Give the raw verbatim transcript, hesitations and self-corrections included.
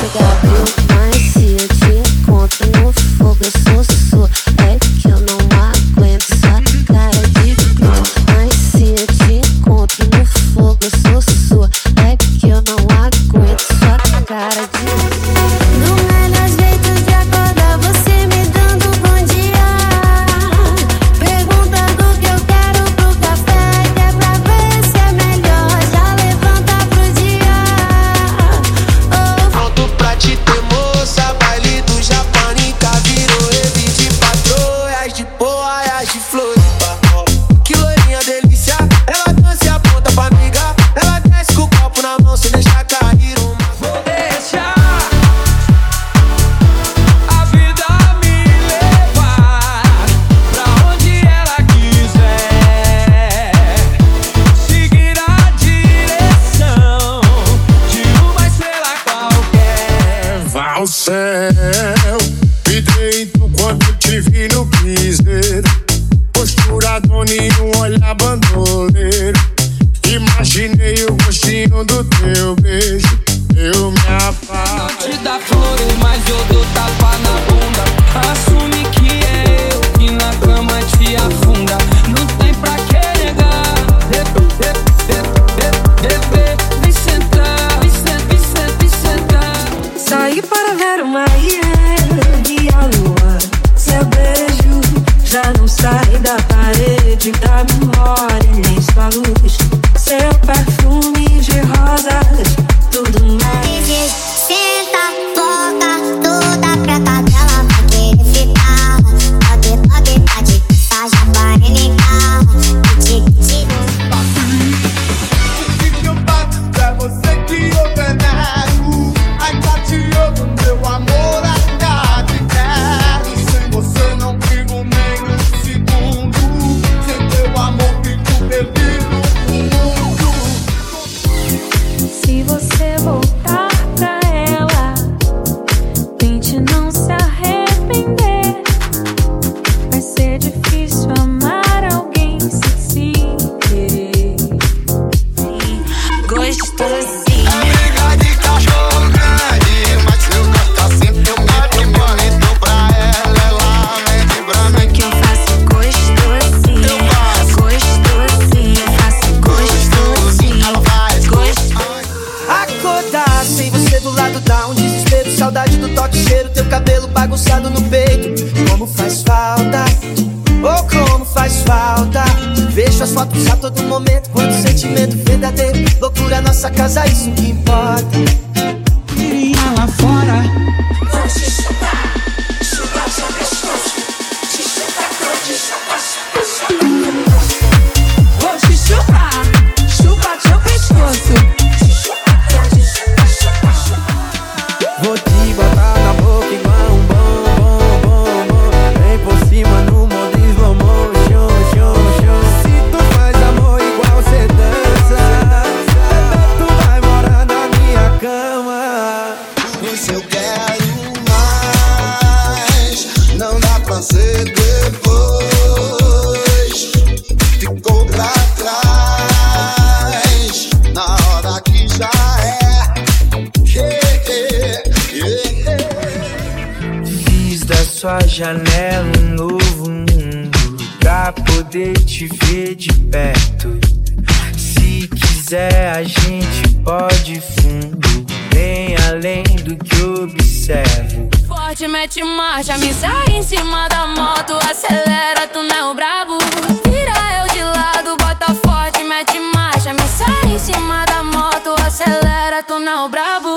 Janela, um novo mundo pra poder te ver de perto. Se quiser a gente pode fundo, bem além do que observo. Forte, mete marcha, me sai em cima da moto, acelera, tu não é o brabo. Vira eu de lado, bota forte, mete marcha, me sai em cima da moto, acelera, tu não é o brabo.